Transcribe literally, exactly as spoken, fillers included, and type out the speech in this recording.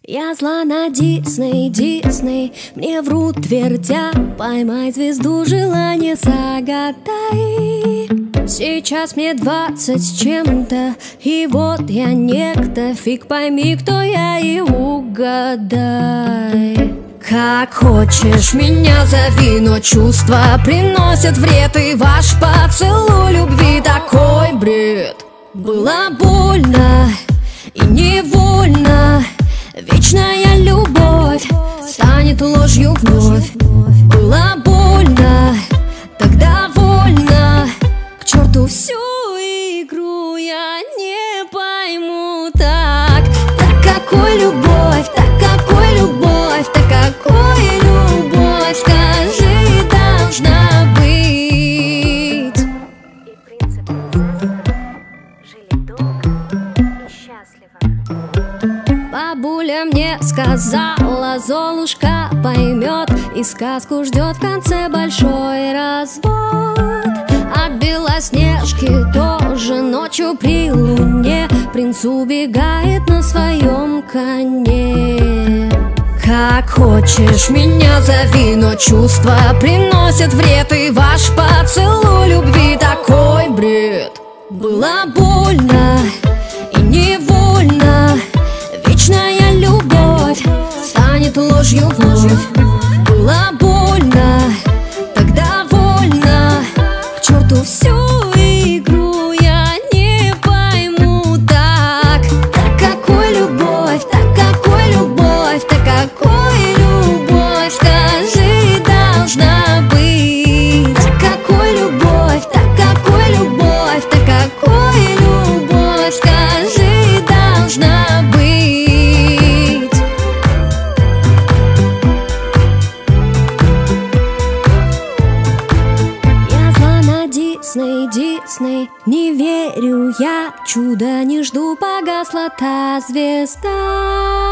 Я зла на Дисней, Дисней, мне врут, твердя: поймай звезду, желание загадай. Сейчас мне двадцать с чем-то, и вот я некто, фиг пойми, кто я, и угадай. Как хочешь меня зови, но чувства приносят вред, и ваш поцелуй любви такой бред. Было больно и невольно, вечная любовь станет ложью вновь. Было больно, тогда вольно, к черту всю игру, я не пойму так. Так какой любовь, так какой любовь, так какой любовь, скажи, должна быть. И принц и принцесса жили долго и счастливо. Бабуля мне сказала, Золушка поймет, и сказку ждет в конце большой развод. От Белоснежки тоже ночью при луне принц убегает на своем коне. Как хочешь меня зови, но чувства приносят вред, и ваш поцелуй любви такой бред. Было больно и невольно, вечная любовь станет ложью вновь. Было больно, тогда вольно, к черту всю игру, я не пойму так. Так какой любовь, так какой любовь, так какой любовь, скажи, должна быть. Так какой любовь, так какой любовь, так какой любовь, скажи, должна быть. Дисней, Дисней, не верю я, чудо не жду, погасла та звезда.